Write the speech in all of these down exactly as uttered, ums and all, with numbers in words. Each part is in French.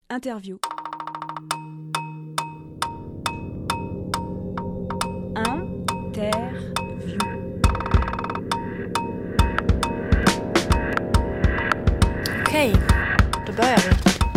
Interview. Interview. Okej, då börjar vi.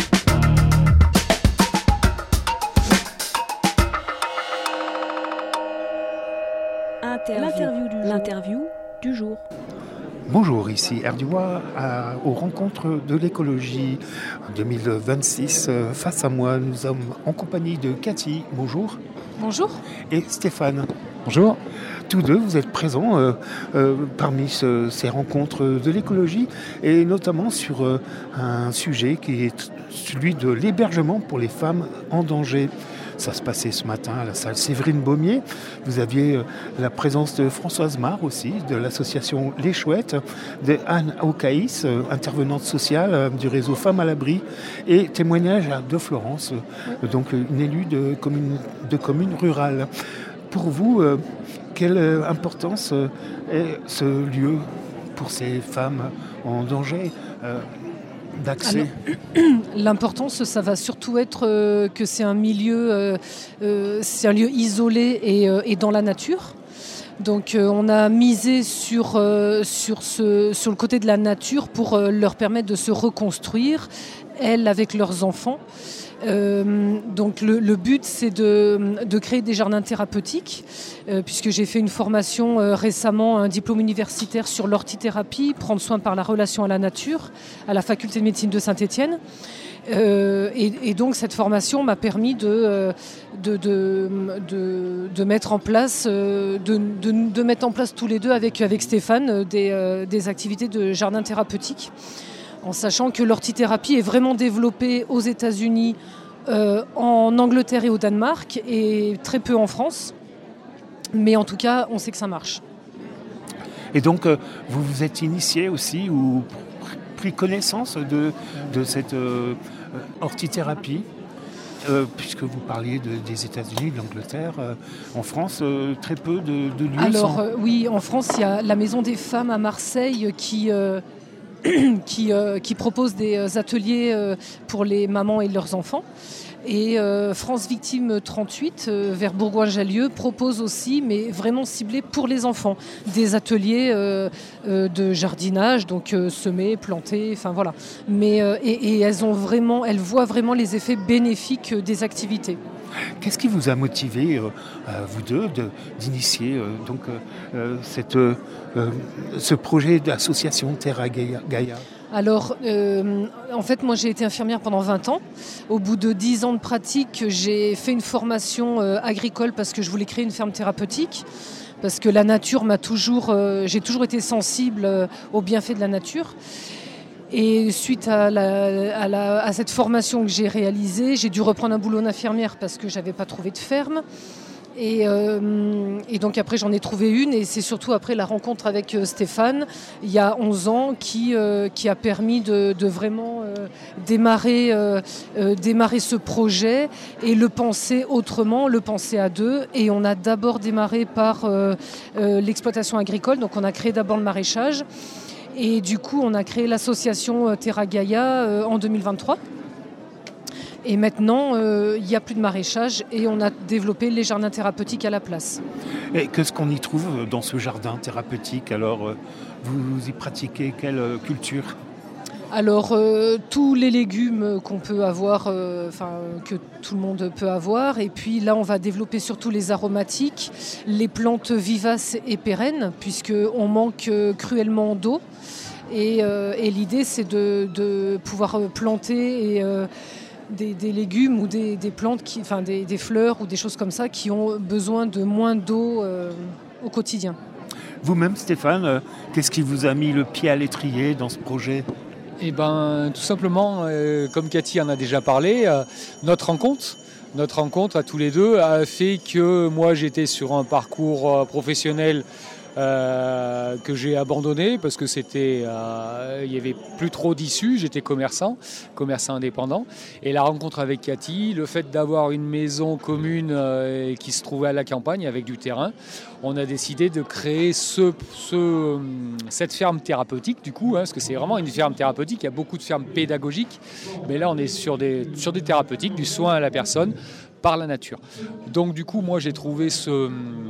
Interview. L'interview du jour. L'interview du jour. Bonjour, ici Erdiois à, aux rencontres de l'écologie deux mille vingt-six. Face à moi, nous sommes en compagnie de Cathy. Bonjour. Bonjour. Et Stéphane. Bonjour. Tous deux, vous êtes présents euh, euh, parmi ce, ces rencontres de l'écologie et notamment sur euh, un sujet qui est celui de l'hébergement pour les femmes en danger. Ça se passait ce matin à la salle Séverine Baumier. Vous aviez euh, la présence de Françoise Marre aussi, de l'association Les Chouettes, de Anne Aucaïs, euh, intervenante sociale euh, du réseau Femmes à l'Abri, et témoignage de Florence, euh, donc une élue de commune, de commune rurale. Pour vous, euh, quelle importance euh, est ce lieu pour ces femmes en danger euh, d'accès? Alors, l'importance, ça va surtout être euh, que c'est un milieu, euh, euh, c'est un lieu isolé et, euh, et dans la nature. Donc euh, on a misé sur, euh, sur, ce, sur le côté de la nature pour euh, leur permettre de se reconstruire, elles avec leurs enfants. Euh, donc le, le but, c'est de, de créer des jardins thérapeutiques, euh, puisque j'ai fait une formation euh, récemment, un diplôme universitaire sur l'hortithérapie, prendre soin par la relation à la nature, à la faculté de médecine de Saint-Étienne. Euh, et, et donc cette formation m'a permis de, de, de, de, de mettre en place, de, de, de mettre en place tous les deux avec, avec Stéphane des, des activités de jardin thérapeutique, en sachant que l'hortithérapie est vraiment développée aux États-Unis, euh, en Angleterre et au Danemark, et très peu en France. Mais en tout cas, on sait que ça marche. Et donc, euh, vous vous êtes initié aussi ou pris connaissance de, de cette euh, hortithérapie euh, puisque vous parliez de, des États-Unis, de l'Angleterre. Euh, en France, euh, très peu de, de lieux. Alors, sans... euh, oui, en France, il y a la Maison des Femmes à Marseille qui... Euh, Qui, euh, qui propose des ateliers euh, pour les mamans et leurs enfants. Et euh, France Victime trente-huit, euh, vers Bourgoin-Jallieu, propose aussi, mais vraiment ciblés pour les enfants, des ateliers euh, euh, de jardinage, donc euh, semer, planter, enfin voilà. Mais, euh, et, et elles, ont vraiment, elles voient vraiment les effets bénéfiques des activités. Qu'est-ce qui vous a motivé, euh, vous deux, de, d'initier euh, donc, euh, cette, euh, ce projet d'association Terra Gaia ? Alors, euh, en fait, moi, j'ai été infirmière pendant vingt ans. Au bout de dix ans de pratique, j'ai fait une formation euh, agricole parce que je voulais créer une ferme thérapeutique. Parce que la nature m'a toujours... Euh, j'ai toujours été sensible euh, aux bienfaits de la nature. Et suite à, la, à, la, à cette formation que j'ai réalisée, j'ai dû reprendre un boulot d'infirmière parce que je n'avais pas trouvé de ferme. Et, euh, et donc après j'en ai trouvé une, et c'est surtout après la rencontre avec Stéphane, il y a onze ans, qui, euh, qui a permis de, de vraiment euh, démarrer, euh, euh, démarrer ce projet et le penser autrement, le penser à deux. Et on a d'abord démarré par euh, euh, l'exploitation agricole, donc on a créé d'abord le maraîchage. Et du coup, on a créé l'association Terra Gaia euh, en deux mille vingt-trois. Et maintenant, euh, il n'y a plus de maraîchage et on a développé les jardins thérapeutiques à la place. Et qu'est-ce qu'on y trouve dans ce jardin thérapeutique ? Alors, euh, vous, vous y pratiquez quelle euh, culture ? Alors, euh, tous les légumes qu'on peut avoir, euh, enfin, que tout le monde peut avoir. Et puis là, on va développer surtout les aromatiques, les plantes vivaces et pérennes, puisqu'on manque cruellement d'eau. Et, euh, et l'idée, c'est de, de pouvoir planter et, euh, des, des légumes ou des, des plantes, qui, enfin des, des fleurs ou des choses comme ça qui ont besoin de moins d'eau euh, au quotidien. Vous-même, Stéphane, euh, qu'est-ce qui vous a mis le pied à l'étrier dans ce projet ? Eh bien, tout simplement, euh, comme Cathy en a déjà parlé, euh, notre rencontre, notre rencontre à tous les deux a fait que moi, j'étais sur un parcours euh, professionnel euh, que j'ai abandonné parce que c'était, euh, il n'y avait plus trop d'issues. J'étais commerçant, commerçant indépendant. Et la rencontre avec Cathy, le fait d'avoir une maison commune euh, qui se trouvait à la campagne avec du terrain, on a décidé de créer ce, ce, cette ferme thérapeutique du coup, hein, parce que c'est vraiment une ferme thérapeutique. Il y a beaucoup de fermes pédagogiques, mais là on est sur des, sur des thérapeutiques, du soin à la personne par la nature. Donc du coup, moi j'ai trouvé ce,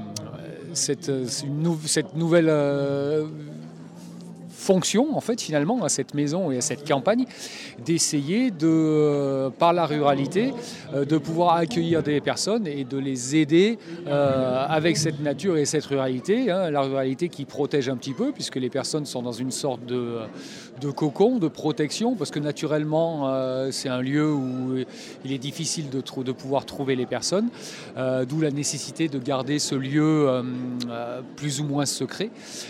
cette, une, cette nouvelle euh, fonction en fait finalement à cette maison et à cette campagne d'essayer de, euh, par la ruralité, euh, de pouvoir accueillir des personnes et de les aider euh, avec cette nature et cette ruralité, hein, la ruralité qui protège un petit peu puisque les personnes sont dans une sorte de, de cocon, de protection, parce que naturellement euh, c'est un lieu où il est difficile de, tr- de pouvoir trouver les personnes, euh, d'où la nécessité de garder ce lieu euh, euh, plus ou moins secret.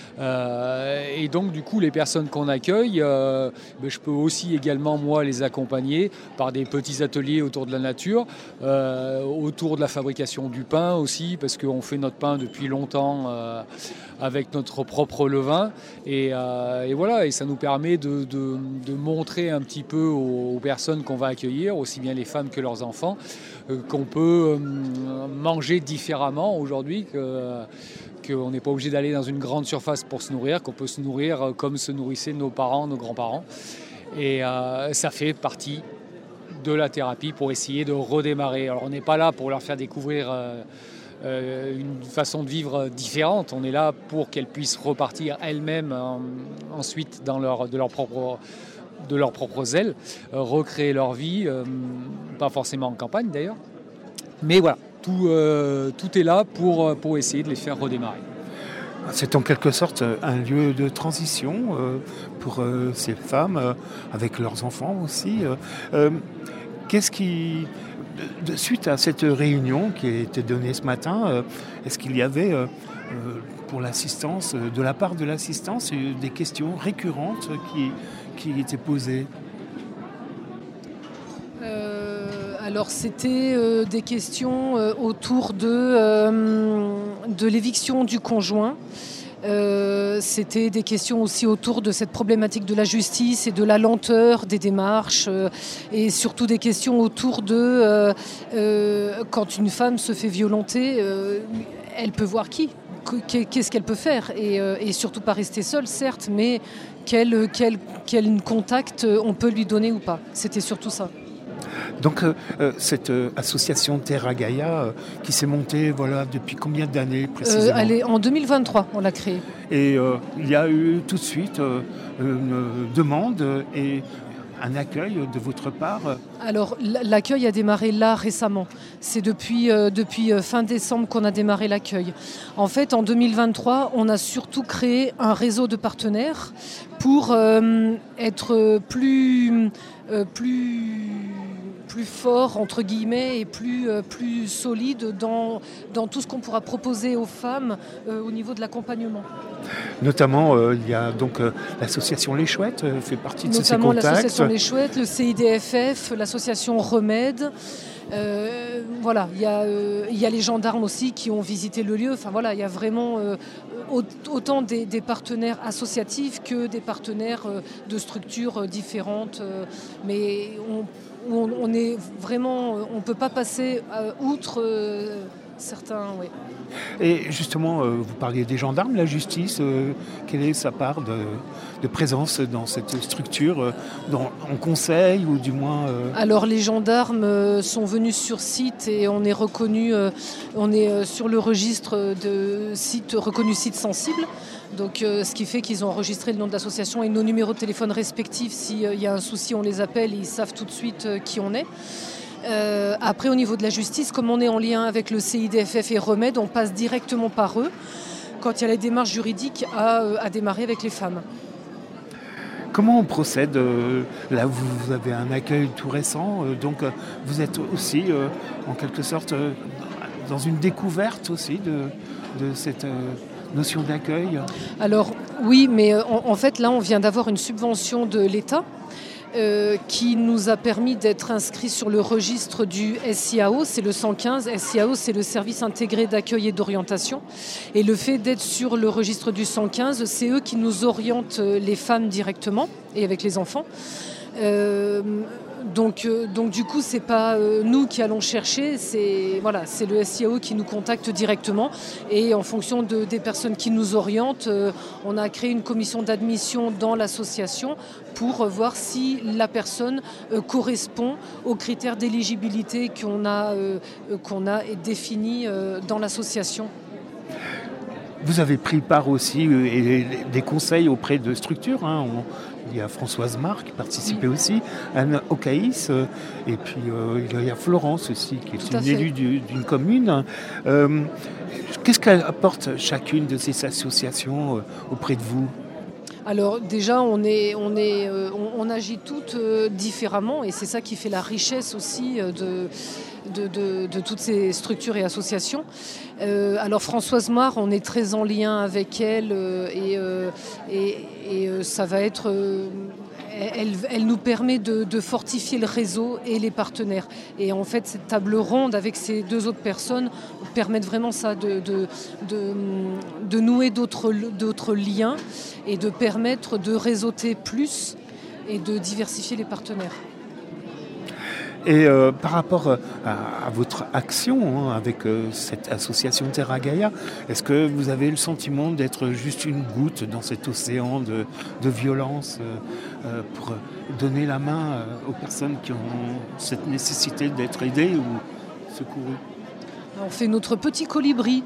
Euh, et donc du coup les personnes qu'on accueille, euh, ben, je peux aussi également moi les accompagner par des petits ateliers autour de la nature, euh, autour de la fabrication du pain aussi, parce qu'on fait notre pain depuis longtemps euh, avec notre propre levain et, euh, et voilà, et ça nous permet de, de, de montrer un petit peu aux, aux personnes qu'on va accueillir, aussi bien les femmes que leurs enfants, euh, qu'on peut euh, manger différemment aujourd'hui, que euh, qu'on n'est pas obligé d'aller dans une grande surface pour se nourrir, qu'on peut se nourrir comme se nourrissaient nos parents, nos grands-parents. Et euh, ça fait partie de la thérapie pour essayer de redémarrer. Alors on n'est pas là pour leur faire découvrir euh, euh, une façon de vivre différente. On est là pour qu'elles puissent repartir elles-mêmes euh, ensuite dans leur, de leur propre... de leurs propres ailes, euh, recréer leur vie, euh, pas forcément en campagne d'ailleurs. Mais voilà, tout, euh, tout est là pour, pour essayer de les faire redémarrer. C'est en quelque sorte un lieu de transition euh, pour euh, ces femmes, euh, avec leurs enfants aussi. Euh, qu'est-ce qui, de, suite à cette réunion qui a été donnée ce matin, euh, est-ce qu'il y avait euh, pour l'assistance, de la part de l'assistance, des questions récurrentes qui, qui étaient posées ? Alors c'était euh, des questions euh, autour de, euh, de l'éviction du conjoint. Euh, c'était des questions aussi autour de cette problématique de la justice et de la lenteur des démarches euh, et surtout des questions autour de euh, euh, quand une femme se fait violenter, euh, elle peut voir qui ? Qu'est-ce qu'elle peut faire et, euh, et surtout pas rester seule, certes, mais quel, quel, quel contact on peut lui donner ou pas. C'était surtout ça. Donc euh, cette euh, association Terra Gaia euh, qui s'est montée voilà, depuis combien d'années précisément ? euh, elle est, En deux mille vingt-trois, on l'a créée. Et euh, il y a eu tout de suite euh, une demande et un accueil de votre part ? Alors l'accueil a démarré là récemment. C'est depuis, euh, depuis fin décembre qu'on a démarré l'accueil. En fait, en deux mille vingt-trois, on a surtout créé un réseau de partenaires pour euh, être plus... Euh, plus plus fort entre guillemets et plus, euh, plus solide dans, dans tout ce qu'on pourra proposer aux femmes euh, au niveau de l'accompagnement. Notamment, euh, il y a donc euh, l'association Les Chouettes euh, fait partie de Notamment ces contacts. L'association Les Chouettes, le C I D F F, l'association Remède. Euh, voilà, il y a, euh, il y a les gendarmes aussi qui ont visité le lieu. Enfin voilà, il y a vraiment euh, autant des, des partenaires associatifs que des partenaires euh, de structures différentes. Euh, mais on On, on est vraiment, on ne peut pas passer euh, outre euh, certains. Oui. Et justement, euh, vous parliez des gendarmes, la justice, euh, quelle est sa part de, de présence dans cette structure, euh, dans, en conseil ou du moins euh... Alors les gendarmes euh, sont venus sur site et on est reconnu, euh, on est euh, sur le registre de sites reconnus sites sensibles. Donc, euh, ce qui fait qu'ils ont enregistré le nom de l'association et nos numéros de téléphone respectifs. S'il euh, y a un souci, on les appelle et ils savent tout de suite euh, qui on est. Euh, après, au niveau de la justice, comme on est en lien avec le C I D F F et Remède, on passe directement par eux quand il y a les démarches juridiques à, euh, à démarrer avec les femmes. Comment on procède ? Là, vous avez un accueil tout récent, donc vous êtes aussi, euh, en quelque sorte, euh, dans une découverte aussi de, de cette... Euh, notion d'accueil ? Alors oui, mais en, en fait là on vient d'avoir une subvention de l'État euh, qui nous a permis d'être inscrits sur le registre du S I A O, c'est le cent quinze. S I A O, c'est le service intégré d'accueil et d'orientation. Et le fait d'être sur le registre du cent quinze, c'est eux qui nous orientent les femmes directement et avec les enfants. Euh, donc, euh, donc du coup, c'est pas euh, nous qui allons chercher, c'est, voilà, c'est le S I A O qui nous contacte directement. Et en fonction de, des personnes qui nous orientent, euh, on a créé une commission d'admission dans l'association pour voir si la personne euh, correspond aux critères d'éligibilité qu'on a, euh, qu'on a définis euh, dans l'association. Vous avez pris part aussi euh, et des conseils auprès de structures. Hein. On, il y a Françoise Marc qui participait oui. aussi, Anne Ocaïs, euh, et puis euh, il y a Florence aussi, qui est une élue du, d'une commune. Euh, qu'est-ce qu'elle apporte chacune de ces associations euh, auprès de vous ? Alors déjà, on, est, on, est, euh, on, on agit toutes euh, différemment et c'est ça qui fait la richesse aussi euh, de, de, de, de toutes ces structures et associations. Euh, alors Françoise Marc, on est très en lien avec elle euh, et, euh, et, et euh, ça va être... Euh, Elle, elle nous permet de, de fortifier le réseau et les partenaires. Et en fait, cette table ronde avec ces deux autres personnes permettent vraiment ça, de, de, de, de nouer d'autres, d'autres liens et de permettre de réseauter plus et de diversifier les partenaires. Et euh, par rapport à, à votre action hein, avec euh, cette association Terra Gaia, est-ce que vous avez le sentiment d'être juste une goutte dans cet océan de, de violence euh, pour donner la main euh, aux personnes qui ont cette nécessité d'être aidées ou secourues ? On fait notre petit colibri.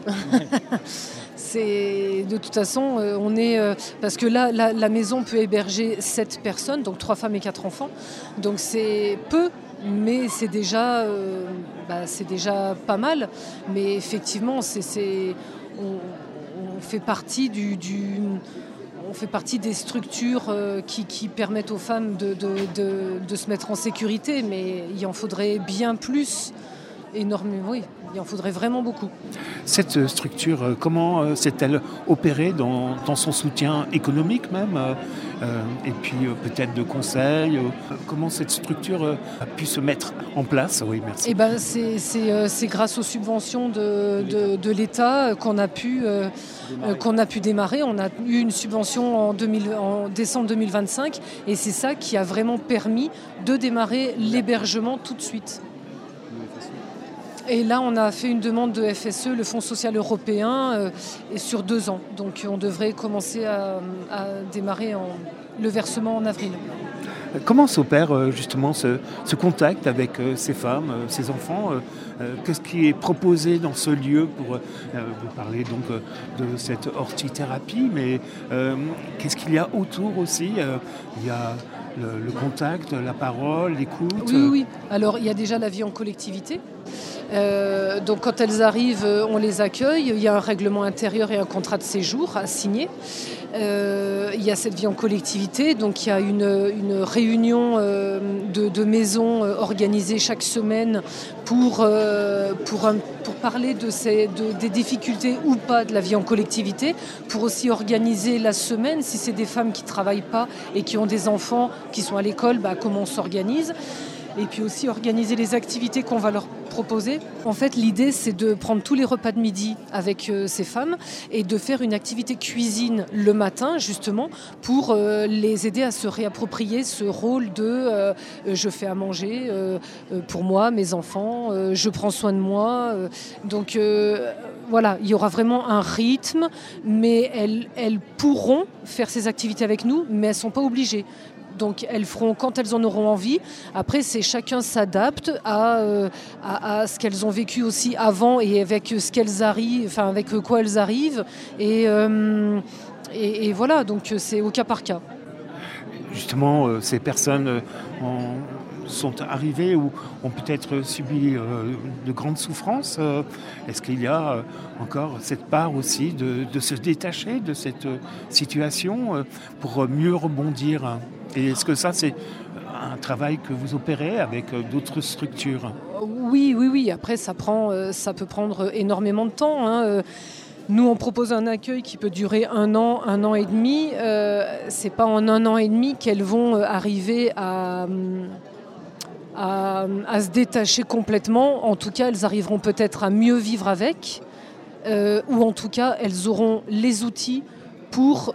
C'est, de toute façon, euh, on est... Euh, parce que là, la, la maison peut héberger sept personnes, donc trois femmes et quatre enfants. Donc c'est peu, mais c'est déjà, euh, bah, c'est déjà pas mal. Mais effectivement, c'est, c'est, on, on fait partie du... du On fait partie des structures euh, qui, qui permettent aux femmes de, de, de, de se mettre en sécurité, mais il en faudrait bien plus. Énormément, oui. Il en faudrait vraiment beaucoup. Cette structure, comment euh, s'est-elle opérée dans, dans son soutien économique même euh, et puis euh, peut-être de conseils euh, comment cette structure euh, a pu se mettre en place ? Oui, merci. Eh ben, c'est, c'est, euh, c'est grâce aux subventions de, de, de l'État qu'on a pu, euh, euh, qu'on a pu démarrer. On a eu une subvention en, deux mille, en décembre deux mille vingt-cinq et c'est ça qui a vraiment permis de démarrer l'hébergement tout de suite. Et là, on a fait une demande de F S E, le Fonds social européen, euh, et sur deux ans. Donc on devrait commencer à, à démarrer en, le versement en avril. Comment s'opère justement ce, ce contact avec ces femmes, ces enfants ? Qu'est-ce qui est proposé dans ce lieu pour euh, vous parler donc de cette hortithérapie, mais euh, qu'est-ce qu'il y a autour aussi ? euh, Il y a le, le contact, la parole, l'écoute. Oui, oui. Alors il y a déjà la vie en collectivité. Euh, donc quand elles arrivent, on les accueille. Il y a un règlement intérieur et un contrat de séjour à signer. Euh, il y a cette vie en collectivité, donc il y a une, une réunion euh, de, de maisons euh, organisée chaque semaine pour, euh, pour, un, pour parler de ces, de, des difficultés ou pas de la vie en collectivité, pour aussi organiser la semaine, si c'est des femmes qui ne travaillent pas et qui ont des enfants qui sont à l'école, bah, comment on s'organise. Et puis aussi organiser les activités qu'on va leur proposer. En fait, l'idée, c'est de prendre tous les repas de midi avec euh, ces femmes et de faire une activité cuisine le matin, justement, pour euh, les aider à se réapproprier ce rôle de euh, « je fais à manger euh, pour moi, mes enfants, euh, je prends soin de moi euh, ». Donc euh, voilà, il y aura vraiment un rythme, mais elles, elles pourront faire ces activités avec nous, mais elles ne sont pas obligées. Donc elles feront quand elles en auront envie. Après, c'est chacun s'adapte à, euh, à, à ce qu'elles ont vécu aussi avant et avec ce qu'elles arrivent, enfin avec quoi elles arrivent. Et, euh, et, et voilà, donc c'est au cas par cas. Justement, euh, ces personnes euh, ont, sont arrivées ou ont peut-être subi euh, de grandes souffrances. Euh, est-ce qu'il y a euh, encore cette part aussi de, de se détacher de cette euh, situation euh, pour mieux rebondir ? Et est-ce que ça, c'est un travail que vous opérez avec d'autres structures ? Oui, oui, oui. Après, ça, prend, ça peut prendre énormément de temps. Hein. Nous, on propose un accueil qui peut durer un an, un an et demi. Euh, c'est pas en un an et demi qu'elles vont arriver à, à, à se détacher complètement. En tout cas, elles arriveront peut-être à mieux vivre avec, euh, ou en tout cas, elles auront les outils pour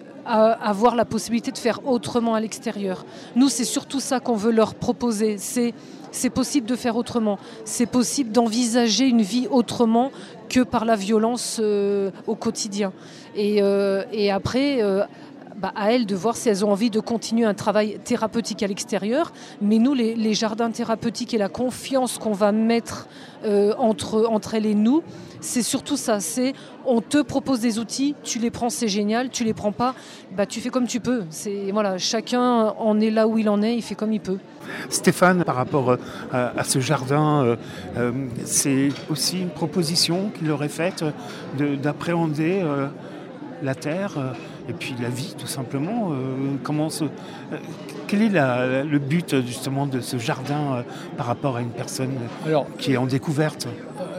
avoir la possibilité de faire autrement à l'extérieur. Nous, c'est surtout ça qu'on veut leur proposer. C'est, c'est possible de faire autrement. C'est possible d'envisager une vie autrement que par la violence euh, au quotidien. Et, euh, et après, euh, bah, à elles de voir si elles ont envie de continuer un travail thérapeutique à l'extérieur. Mais nous, les, les jardins thérapeutiques et la confiance qu'on va mettre euh, entre, entre elles et nous, c'est surtout ça, c'est on te propose des outils, tu les prends, c'est génial, tu les prends pas, bah tu fais comme tu peux. C'est, voilà, chacun en est là où il en est, il fait comme il peut. Stéphane, par rapport à, à ce jardin, euh, euh, c'est aussi une proposition qu'il aurait faite de, d'appréhender euh, la terre euh, et puis la vie tout simplement. Euh, comment se, euh, quel est la, le but justement de ce jardin euh, par rapport à une personne Alors, qui est en découverte ?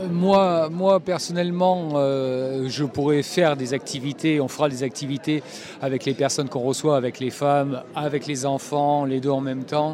Moi, moi, personnellement, euh, je pourrais faire des activités, on fera des activités avec les personnes qu'on reçoit, avec les femmes, avec les enfants, les deux en même temps,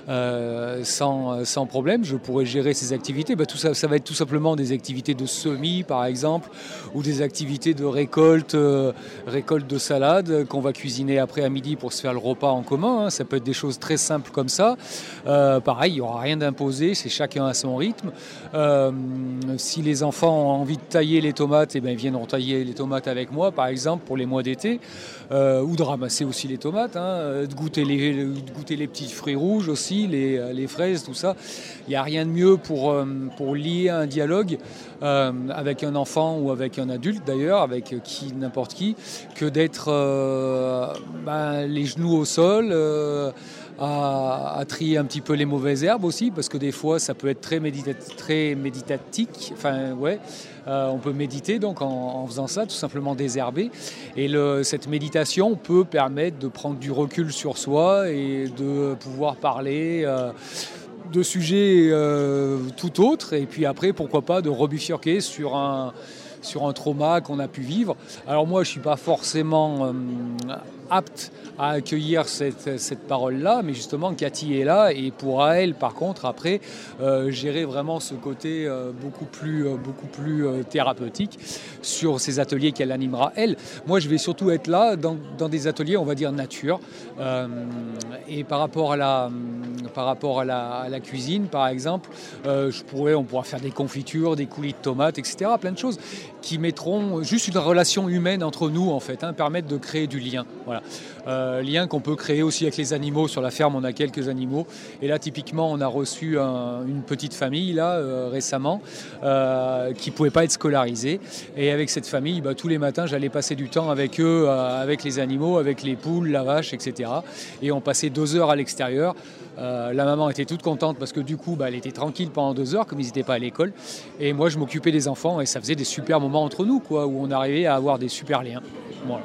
euh, sans, sans problème. Je pourrais gérer ces activités. Bah, tout ça, ça va être tout simplement des activités de semis, par exemple, ou des activités de récolte, euh, récolte de salade qu'on va cuisiner après à midi pour se faire le repas en commun. Hein. Ça peut être des choses très simples comme ça. Euh, pareil, il n'y aura rien d'imposé, c'est chacun à son rythme. Euh, Si les enfants ont envie de tailler les tomates, eh bien, ils viendront tailler les tomates avec moi, par exemple, pour les mois d'été, euh, ou de ramasser aussi les tomates, hein, de, goûter les, de goûter les petits fruits rouges aussi, les, les fraises, tout ça. Il n'y a rien de mieux pour, pour lier un dialogue euh, avec un enfant ou avec un adulte, d'ailleurs, avec qui, n'importe qui, que d'être euh, ben, les genoux au sol, euh, À, à trier un petit peu les mauvaises herbes aussi, parce que des fois ça peut être très, médita- très méditatique, enfin ouais, euh, on peut méditer donc en, en faisant ça, tout simplement désherber, et le, cette méditation peut permettre de prendre du recul sur soi et de pouvoir parler euh, de sujets euh, tout autres, et puis après pourquoi pas de rebifurquer sur un sur un trauma qu'on a pu vivre. Alors moi je ne suis pas forcément euh, apte à accueillir cette, cette parole-là, mais justement Cathy est là et pourra elle par contre après euh, gérer vraiment ce côté euh, beaucoup plus, euh, beaucoup plus euh, thérapeutique sur ces ateliers qu'elle animera elle. Moi je vais surtout être là dans, dans des ateliers on va dire nature euh, et par rapport à la, par rapport à la, à la cuisine par exemple, euh, je pourrais, on pourra faire des confitures, des coulis de tomates, et cetera, plein de choses qui mettront juste une relation humaine entre nous en fait, hein, permettre de créer du lien. Voilà. Euh, lien qu'on peut créer aussi avec les animaux. Sur la ferme, on a quelques animaux. Et là, typiquement, on a reçu un, une petite famille là euh, récemment euh, qui ne pouvait pas être scolarisée. Et avec cette famille, bah, tous les matins, j'allais passer du temps avec eux, euh, avec les animaux, avec les poules, la vache, et cetera. Et on passait deux heures à l'extérieur. Euh, la maman était toute contente parce que du coup, bah, elle était tranquille pendant deux heures, comme ils n'étaient pas à l'école. Et moi, je m'occupais des enfants et ça faisait des super moments entre nous, quoi, où on arrivait à avoir des super liens. Voilà.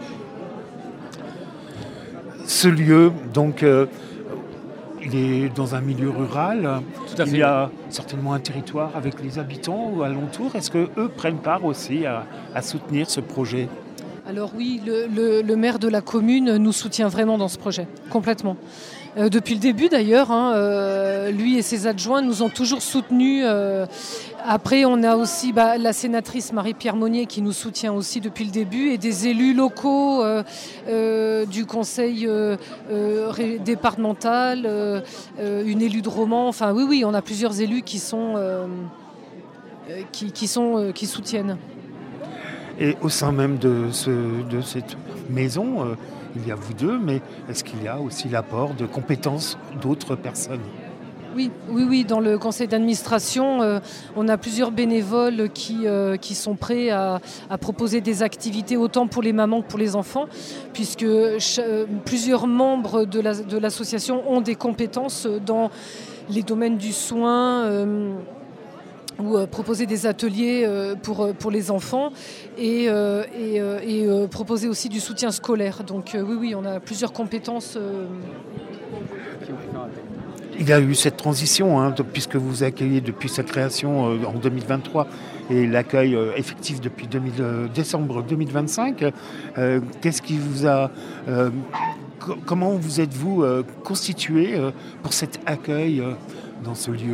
Ce lieu, donc, euh, il est dans un milieu rural. Tout à fait. Il y a certainement un territoire avec les habitants ou alentours. Est-ce qu'eux prennent part aussi à, à soutenir ce projet ? Alors oui, le, le, le maire de la commune nous soutient vraiment dans ce projet, complètement. Euh, depuis le début d'ailleurs, hein, euh, lui et ses adjoints nous ont toujours soutenus. Euh, après, on a aussi bah, la sénatrice Marie-Pierre Monnier qui nous soutient aussi depuis le début et des élus locaux euh, euh, du conseil euh, euh, ré- départemental, euh, euh, une élue de Romans. Enfin oui, oui, on a plusieurs élus qui sont, euh, qui, qui, sont, euh, qui soutiennent. Et au sein même de, ce, de cette maison, euh, il y a vous deux, mais est-ce qu'il y a aussi l'apport de compétences d'autres personnes ? Oui, oui, oui. Dans le conseil d'administration, euh, on a plusieurs bénévoles qui, euh, qui sont prêts à, à proposer des activités autant pour les mamans que pour les enfants, puisque ch- euh, plusieurs membres de, la, de l'association ont des compétences dans les domaines du soin, euh, ou euh, proposer des ateliers euh, pour, pour les enfants et, euh, et, euh, et euh, proposer aussi du soutien scolaire. Donc euh, oui, oui, on a plusieurs compétences. Euh... il y a eu cette transition, hein, puisque vous accueillez depuis sa création euh, en deux mille vingt-trois et l'accueil euh, effectif depuis deux mille, euh, décembre deux mille vingt-cinq. Euh, qu'est-ce qui vous a... Euh, co- comment vous êtes-vous euh, constitué euh, pour cet accueil euh, dans ce lieu ?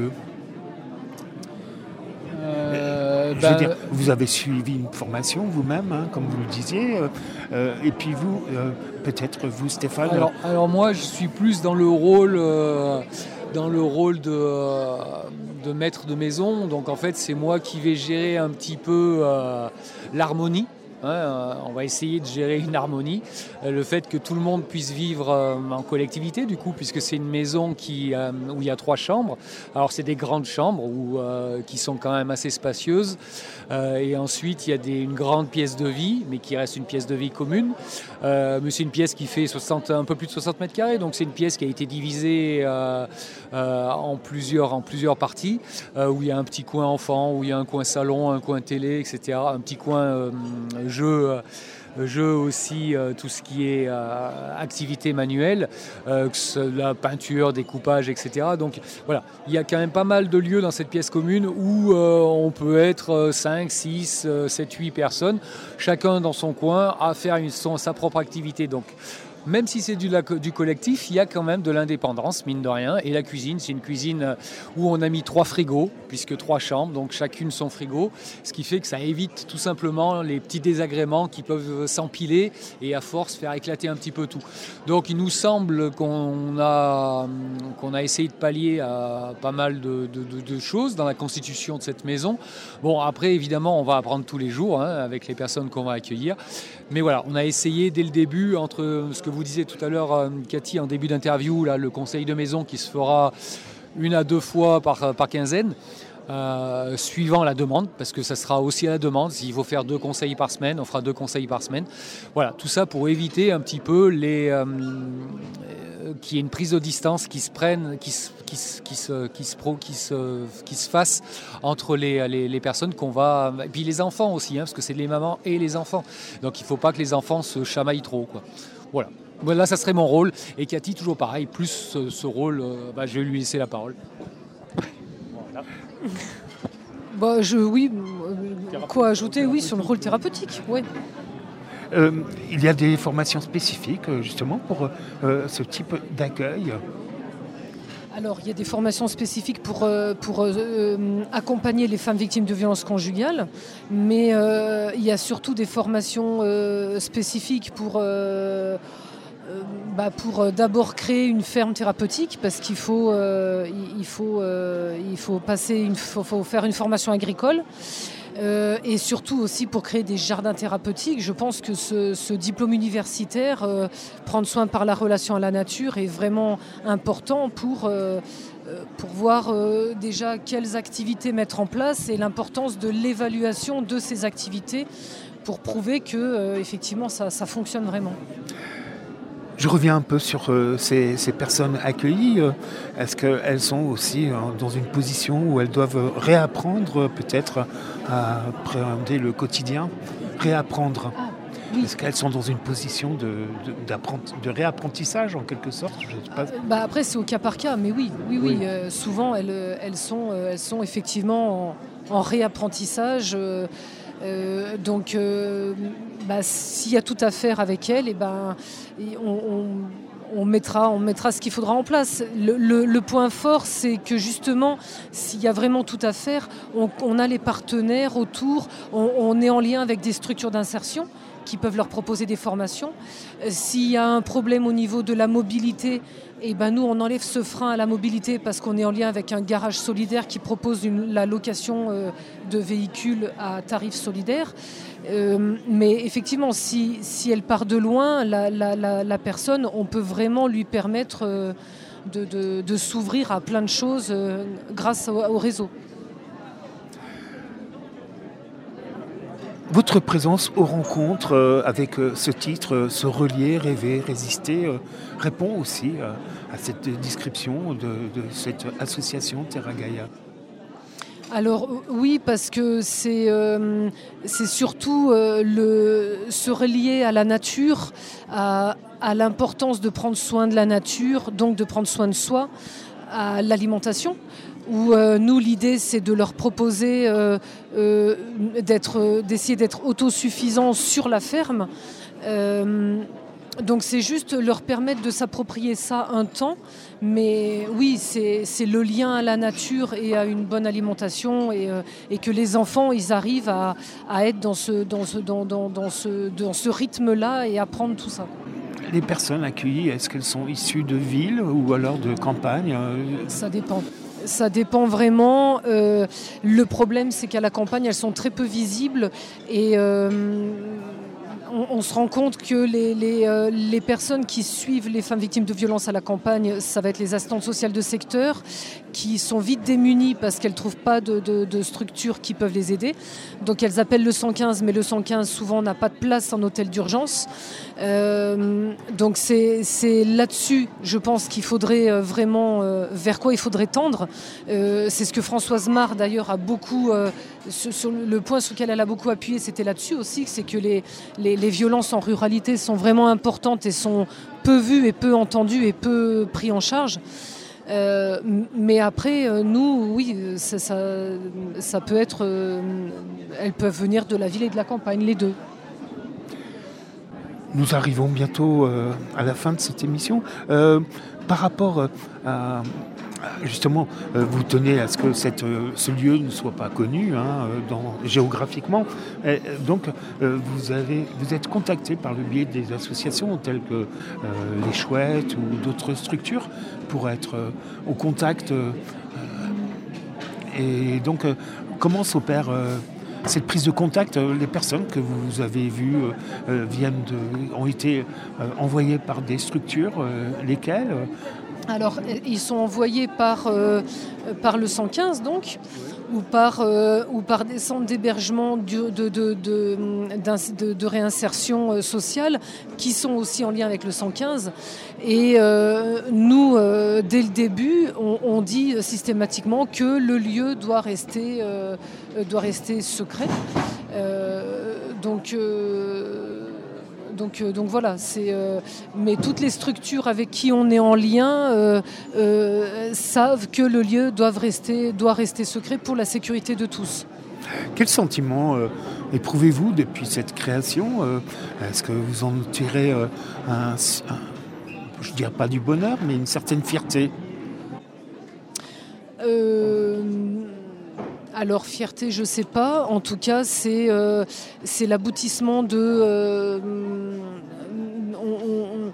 Euh, Je ben, veux dire, vous avez suivi une formation vous-même, hein, comme vous le disiez, euh, euh, et puis vous, euh, peut-être vous, Stéphane. alors, alors moi, je suis plus dans le rôle, euh, dans le rôle de, euh, de maître de maison. Donc en fait, c'est moi qui vais gérer un petit peu euh, l'harmonie. Hein, euh, on va essayer de gérer une harmonie, euh, le fait que tout le monde puisse vivre euh, en collectivité du coup, puisque c'est une maison qui, euh, où il y a trois chambres. Alors c'est des grandes chambres où, euh, qui sont quand même assez spacieuses, euh, et ensuite il y a des, une grande pièce de vie, mais qui reste une pièce de vie commune. Euh, mais c'est une pièce qui fait soixante, un peu plus de soixante mètres carrés, donc c'est une pièce qui a été divisée euh, euh, en, plusieurs, en plusieurs parties, euh, où il y a un petit coin enfant, où il y a un coin salon, un coin télé, et cetera. Un petit coin euh, jeu, euh, jeu aussi, euh, tout ce qui est euh, activité manuelle, euh, que ce- la peinture, découpage, et cetera. Donc voilà, il y a quand même pas mal de lieux dans cette pièce commune où euh, on peut être euh, cinq, six, sept, huit personnes, chacun dans son coin, à faire une, son, sa propre activité. Donc même si c'est du, la- du collectif, il y a quand même de l'indépendance, mine de rien. Et la cuisine, c'est une cuisine où on a mis trois frigos, puisque trois chambres, donc chacune son frigo, ce qui fait que ça évite tout simplement les petits désagréments qui peuvent s'empiler et à force faire éclater un petit peu tout. Donc il nous semble qu'on a, qu'on a essayé de pallier à pas mal de, de- de- de choses dans la constitution de cette maison. Bon, après, évidemment, on va apprendre tous les jours, hein, avec les personnes qu'on va accueillir. Mais voilà, on a essayé dès le début, entre ce que vous disiez tout à l'heure, euh, Cathy, en début d'interview, là, le conseil de maison qui se fera une à deux fois par, par quinzaine, euh, suivant la demande, parce que ça sera aussi à la demande. S'il faut faire deux conseils par semaine, on fera deux conseils par semaine. Voilà, tout ça pour éviter un petit peu les, euh, euh, qu'il y ait une prise de distance qui se prenne, qui se, qui se, qui se, qui se, pro- qui se, qui se fasse entre les, les, les personnes qu'on va... Et puis les enfants aussi, hein, parce que c'est les mamans et les enfants. Donc il ne faut pas que les enfants se chamaillent trop, quoi. Voilà. Voilà, ça serait mon rôle. Et Cathy, toujours pareil, plus ce, ce rôle, euh, bah, je vais lui laisser la parole. Voilà. Bah, je, oui, euh, quoi ajouter, oui, sur le rôle thérapeutique, oui. Euh, il y a des formations spécifiques, euh, justement, pour euh, ce type d'accueil. Alors, il y a des formations spécifiques pour, euh, pour euh, accompagner les femmes victimes de violences conjugales, mais euh, il y a surtout des formations euh, spécifiques pour, euh, euh, bah, pour euh, d'abord créer une ferme thérapeutique, parce qu'il faut, euh, il, il faut, euh, il faut, passer une, faut, faut faire une formation agricole. Euh, et surtout aussi pour créer des jardins thérapeutiques. Je pense que ce, ce diplôme universitaire, euh, prendre soin par la relation à la nature, est vraiment important pour, euh, euh, pour voir euh, déjà quelles activités mettre en place et l'importance de l'évaluation de ces activités pour prouver que euh, effectivement ça, ça fonctionne vraiment. Je reviens un peu sur euh, ces, ces personnes accueillies. Euh, Est-ce qu'elles sont aussi euh, dans une position où elles doivent réapprendre euh, peut-être à appréhender le quotidien, réapprendre Ah, oui. Est-ce qu'elles sont dans une position de, de, d'apprenti- de réapprentissage en quelque sorte? Je sais pas. Bah après c'est au cas par cas, mais oui, oui, oui. Oui. euh, souvent elles, elles, sont, euh, elles sont effectivement en, en réapprentissage. euh, euh, donc euh, bah, s'il y a tout à faire avec elles, et ben, et on, on, on mettra, on mettra ce qu'il faudra en place. Le, le, le point fort, c'est que justement, s'il y a vraiment tout à faire, on, on a les partenaires autour, on, on est en lien avec des structures d'insertion qui peuvent leur proposer des formations. Euh, S'il y a un problème au niveau de la mobilité, eh ben nous, on enlève ce frein à la mobilité parce qu'on est en lien avec un garage solidaire qui propose une, la location euh, de véhicules à tarif solidaire. Euh, mais effectivement, si, si elle part de loin, la, la, la, la personne, on peut vraiment lui permettre euh, de, de, de s'ouvrir à plein de choses euh, grâce au, au réseau. Votre présence aux rencontres euh, avec euh, ce titre, euh, se relier, rêver, résister, euh, répond aussi euh, à cette description de, de cette association Terra Gaia. Alors oui, parce que c'est, euh, c'est surtout euh, le, se relier à la nature, à, à l'importance de prendre soin de la nature, donc de prendre soin de soi, à l'alimentation, où euh, nous, l'idée, c'est de leur proposer euh, euh, d'être, d'essayer d'être autosuffisants sur la ferme. Euh, donc c'est juste leur permettre de s'approprier ça un temps, mais oui, c'est, c'est le lien à la nature et à une bonne alimentation, et, euh, et que les enfants, ils arrivent à, à être dans ce, dans, ce, dans, dans, dans, ce, dans ce rythme-là et apprendre tout ça. Les personnes accueillies, est-ce qu'elles sont issues de villes ou alors de campagne ? Ça dépend. Ça dépend vraiment. Euh, le problème, c'est qu'à la campagne, elles sont très peu visibles, et euh, on, on se rend compte que les, les, euh, les personnes qui suivent les femmes victimes de violences à la campagne, ça va être les assistantes sociales de secteur, qui sont vite démunies parce qu'elles ne trouvent pas de, de, de structures qui peuvent les aider. Donc elles appellent le cent quinze, mais le cent quinze souvent n'a pas de place en hôtel d'urgence. Euh, donc c'est, c'est là-dessus, je pense qu'il faudrait vraiment, euh, vers quoi il faudrait tendre. Euh, c'est ce que Françoise Marr d'ailleurs a beaucoup, euh, sur, sur le point sur lequel elle a beaucoup appuyé, c'était là-dessus aussi, c'est que les, les, les violences en ruralité sont vraiment importantes et sont peu vues et peu entendues et peu prises en charge. Euh, mais après, euh, nous, oui, ça, ça, ça peut être... Euh, elles peuvent venir de la ville et de la campagne, les deux. Nous arrivons bientôt euh, à la fin de cette émission. Euh, par rapport euh, à... Justement, euh, vous tenez à ce que cette, euh, ce lieu ne soit pas connu hein, dans, géographiquement. Et, donc, euh, vous, avez, vous êtes contacté par le biais des associations telles que euh, les Chouettes ou d'autres structures pour être euh, au contact. Euh, et donc, euh, comment s'opère euh, cette prise de contact? Les personnes que vous avez vues euh, viennent de, ont été euh, envoyées par des structures, euh, lesquelles? Alors, ils sont envoyés par, euh, par le cent quinze, donc, ou par, euh, ou par des centres d'hébergement de, de, de, de, de, de réinsertion sociale, qui sont aussi en lien avec le cent quinze. Et euh, nous, euh, dès le début, on, on dit systématiquement que le lieu doit rester, euh, doit rester secret. Euh, donc... Euh, Donc, euh, donc voilà, c'est, euh, mais toutes les structures avec qui on est en lien euh, euh, savent que le lieu doit rester, doit rester secret pour la sécurité de tous. Quel sentiment euh, éprouvez-vous depuis cette création euh, Est-ce que vous en tirez euh, un, un, je ne dirais pas du bonheur, mais une certaine fierté? euh... Alors, fierté, je ne sais pas. En tout cas, c'est, euh, c'est l'aboutissement de, euh, on, on,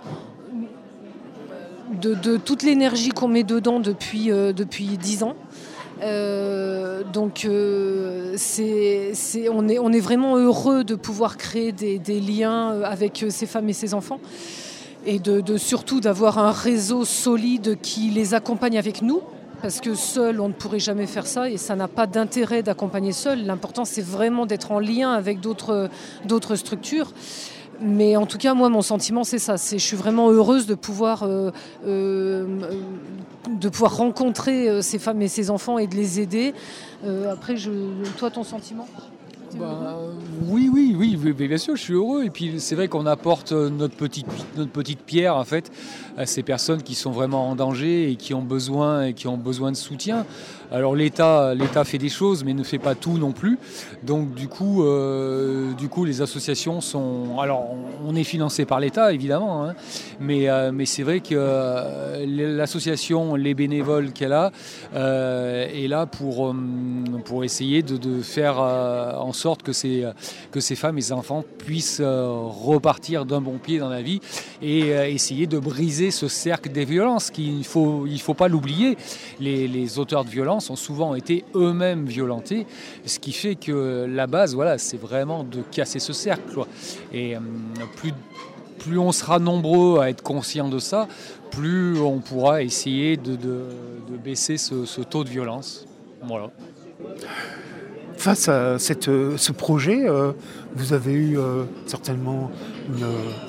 de, de toute l'énergie qu'on met dedans depuis, euh, depuis dix ans. Euh, donc, euh, c'est, c'est, on, est, on est vraiment heureux de pouvoir créer des, des liens avec ces femmes et ces enfants. Et de, de, surtout d'avoir un réseau solide qui les accompagne avec nous. Parce que seul, on ne pourrait jamais faire ça et ça n'a pas d'intérêt d'accompagner seul. L'important, c'est vraiment d'être en lien avec d'autres, d'autres structures. Mais en tout cas, moi, mon sentiment, c'est ça. C'est, je suis vraiment heureuse de pouvoir, euh, euh, de pouvoir rencontrer ces femmes et ces enfants et de les aider. Euh, après, je, toi, ton sentiment ? Bah, oui, oui, oui, bien sûr, je suis heureux. Et puis c'est vrai qu'on apporte notre petite, notre petite pierre en fait à ces personnes qui sont vraiment en danger et qui ont besoin et qui ont besoin de soutien. Alors l'État, l'État fait des choses, mais ne fait pas tout non plus. Donc du coup, euh, du coup, les associations sont. Alors, on est financé par l'État évidemment, hein, mais euh, mais c'est vrai que euh, l'association, les bénévoles qu'elle a, euh, est là pour euh, pour essayer de, de faire euh, en sorte que ces que ces femmes et ces enfants puissent euh, repartir d'un bon pied dans la vie et euh, essayer de briser ce cercle des violences. Qu'il faut il faut pas l'oublier. Les, les auteurs de violences ont souvent été eux-mêmes violentés, ce qui fait que la base, voilà, c'est vraiment de casser ce cercle, quoi. Et euh, plus, plus on sera nombreux à être conscients de ça, plus on pourra essayer de, de, de baisser ce, ce taux de violence. Voilà. Face à cette, ce projet, euh, vous avez eu euh, certainement une...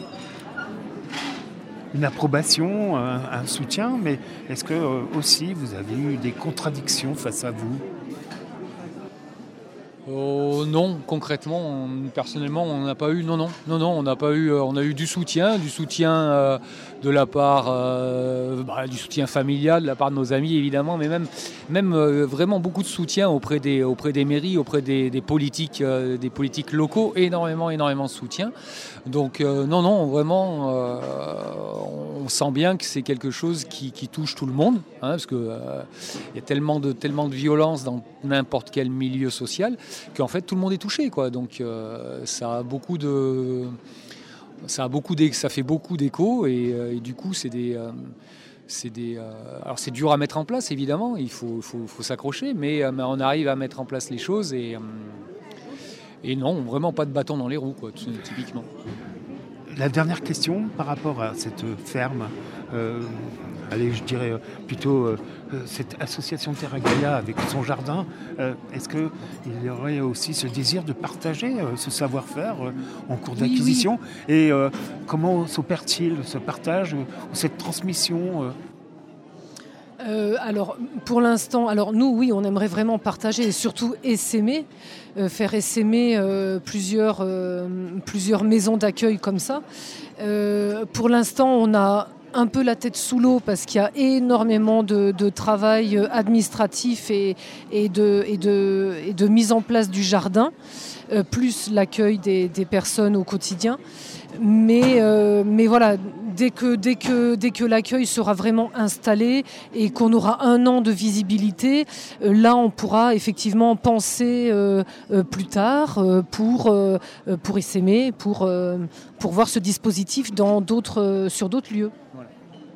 une approbation, un, un soutien, mais est-ce que euh, aussi vous avez eu des contradictions face à vous? Oh, non, concrètement, on, personnellement, on n'a pas eu, non, non, non, non, on n'a pas eu, on a eu du soutien, du soutien euh, de la part, euh, bah, du soutien familial de la part de nos amis évidemment, mais même, même euh, vraiment beaucoup de soutien auprès des, auprès des mairies, auprès des, des politiques, euh, des politiques locaux, énormément, énormément de soutien. Donc euh, non, non, vraiment, euh, on sent bien que c'est quelque chose qui, qui touche tout le monde, hein, parce que euh, y a tellement de, tellement de violence dans n'importe quel milieu social qu'en fait tout le monde est touché, quoi. Donc euh, ça a beaucoup de, ça a beaucoup d'é- ça fait beaucoup d'écho et, euh, et du coup c'est des, euh, c'est des, euh, alors c'est dur à mettre en place évidemment, il faut, faut, faut s'accrocher, mais, euh, mais on arrive à mettre en place les choses et euh, et non, vraiment pas de bâton dans les roues, quoi, typiquement. La dernière question par rapport à cette ferme, euh, allez, je dirais euh, plutôt euh, cette association Terra Gaia avec son jardin, euh, est-ce qu'il y aurait aussi ce désir de partager euh, ce savoir-faire euh, en cours d'acquisition ? Oui, oui. Et euh, comment s'opère-t-il ce partage, euh, cette transmission euh Euh, alors, pour l'instant, alors nous, oui, on aimerait vraiment partager et surtout essaimer, euh, faire essaimer euh, plusieurs, euh, plusieurs maisons d'accueil comme ça. Euh, pour l'instant, on a un peu la tête sous l'eau parce qu'il y a énormément de, de travail administratif et, et, de, et, de, et de mise en place du jardin, euh, plus l'accueil des, des personnes au quotidien. Mais, euh, mais voilà, dès que, dès que, dès que l'accueil sera vraiment installé et qu'on aura un an de visibilité, euh, là on pourra effectivement penser euh, euh, plus tard euh, pour, euh, pour essaimer, pour, euh, pour voir ce dispositif dans d'autres, euh, sur d'autres lieux. Voilà.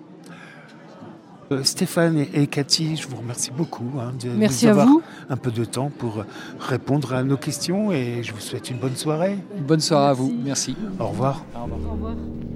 Euh, Stéphane et, et Cathy, je vous remercie beaucoup hein, de Merci nous à avoir vous. un peu de temps pour répondre à nos questions et je vous souhaite une bonne soirée. Une bonne soirée Merci. à vous, merci. Au revoir. Au revoir. Au revoir.